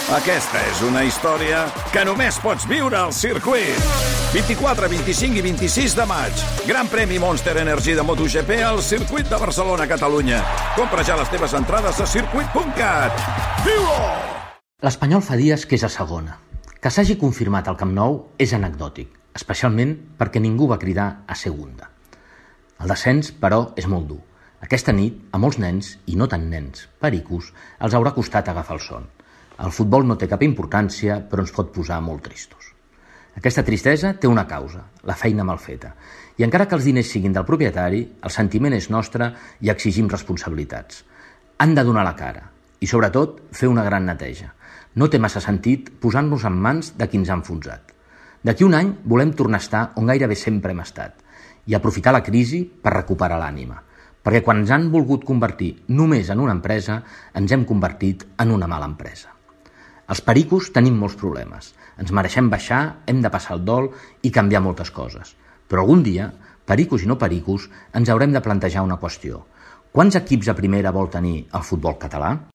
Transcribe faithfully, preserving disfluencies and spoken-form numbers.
Aquesta és una història que només pots viure al circuit. vint-i-quatre, vint-i-cinc i vint-i-sis de maig. Gran premi Monster Energy de MotoGP al circuit de Barcelona, Catalunya. Compra ja les teves entrades a circuit punt cat. Viu-ho! L'Espanyol fa dies que és a segona. Que s'hagi confirmat al Camp Nou és anecdòtic, especialment perquè ningú va cridar a segunda. El descens, però, és molt dur. Aquesta nit, a molts nens, i no tan nens, pericos, els haurà costat agafar el son. El futbol no té cap importància, però ens pot posar molt tristos. Aquesta tristesa té una causa, la feina mal feta. I encara que els diners siguin del propietari, el sentiment és nostre i exigim responsabilitats. Han de donar la cara i, sobretot, fer una gran neteja. No té massa sentit posar-nos en mans de qui ens ha enfonsat. D'aquí un any volem tornar a estar on gairebé sempre hem estat i aprofitar la crisi per recuperar l'ànima. Perquè quan ens han volgut convertir només en una empresa, ens hem convertit en una mala empresa. Els pericos tenim molts problemes. Ens mereixem baixar, hem de passar el dol i canviar moltes coses. Però algun dia, pericos i no pericos, ens haurem de plantejar una qüestió. Quants equips a primera vol tenir el futbol català?